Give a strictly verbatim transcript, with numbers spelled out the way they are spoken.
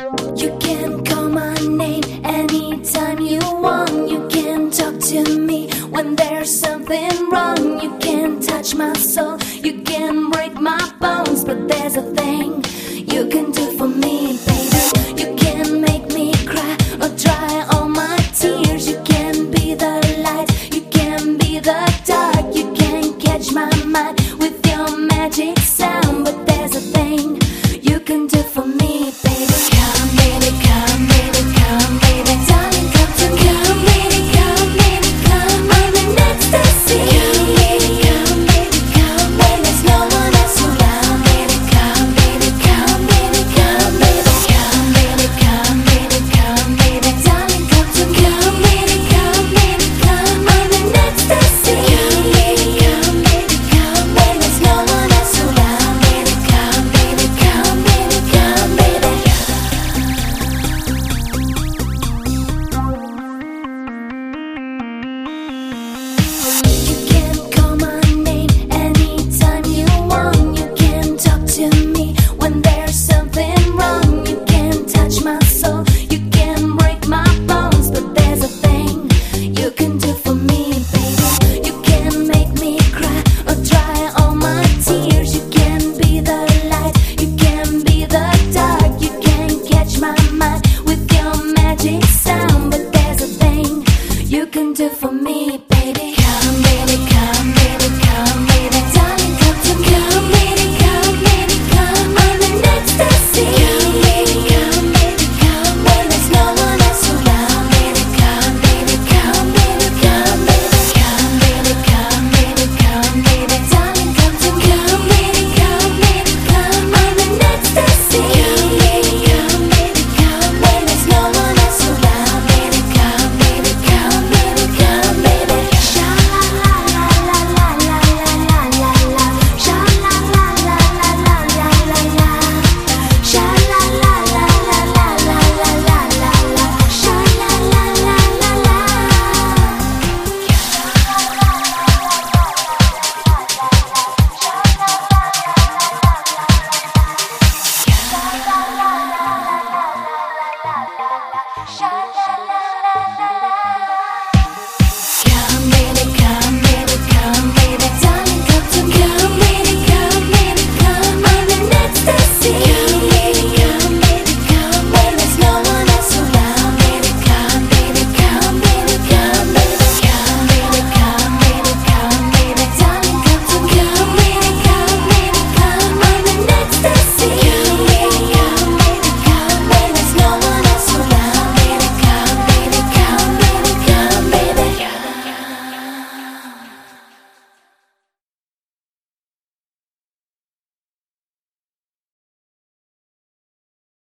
You can call my name anytime you want. You can talk to me when there's something wrong. You can touch my soul, you can break my bones, but there's a thing you can do